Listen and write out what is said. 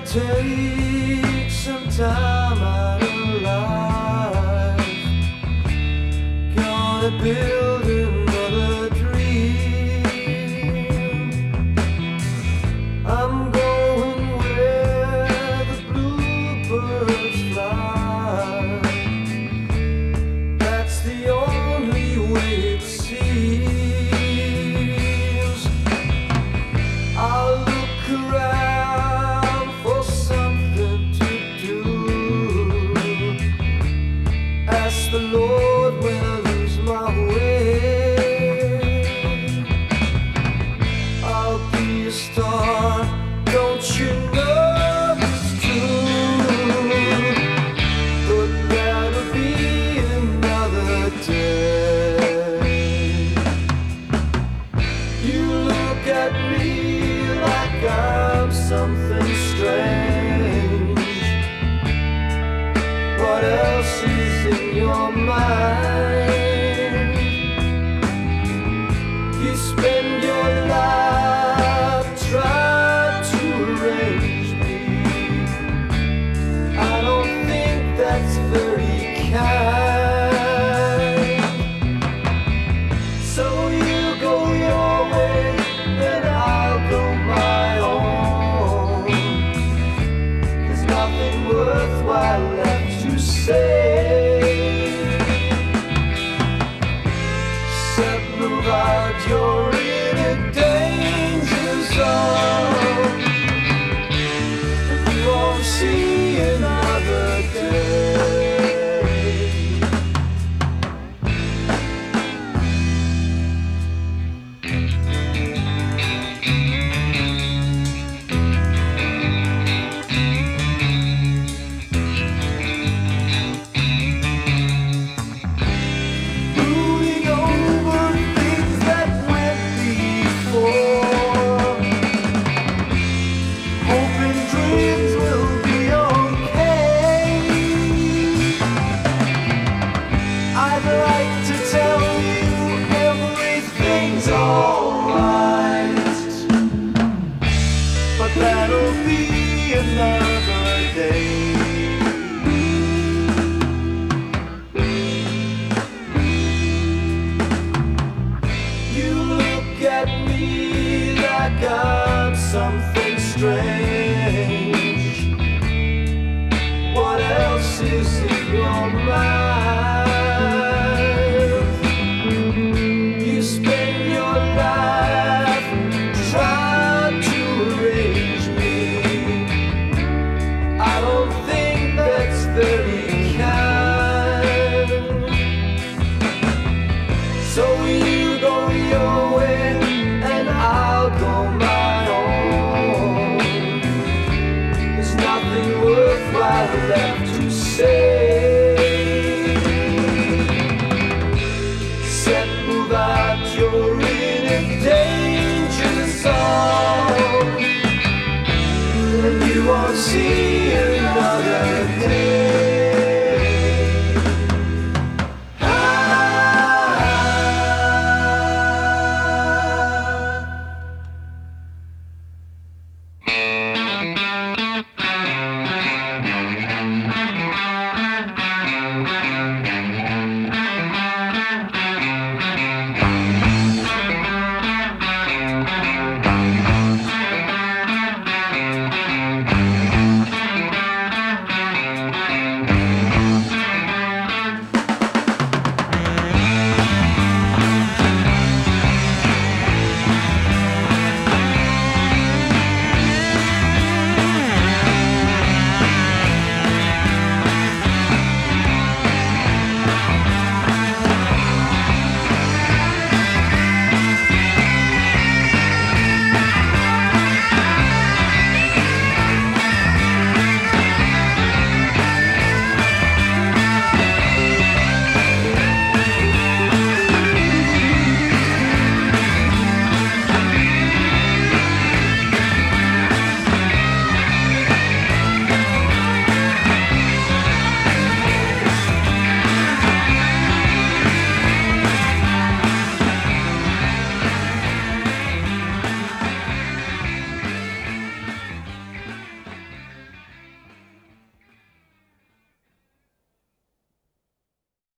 Take some time out of life. Gonna build another dream. I'm going where the bluebirds fly. That's the only way it seems. I'll look around for something to do. Ask the Lord when I lose my way. I'll be a star, don't you know it's true? But that'll be another day. You look at me like I'm something strange. What else is in your mind? You spend your life trying to arrange me. I don't think that's very kind. So you go your way and I'll go my own. There's nothing worthwhile left to say. Except move out, you're in a danger zone. You won't see another day. Brooding over things that went before, hoping dreams will be okay. I'd like to tell you everything's alright, but that'll be another day. You look at me like I'm something strange. What else is in your mind? You spend your life trying to arrange me. I don't think that's very kind. So you go your way and I'll go my own. There's nothing worthwhile left to say. Except move out, you're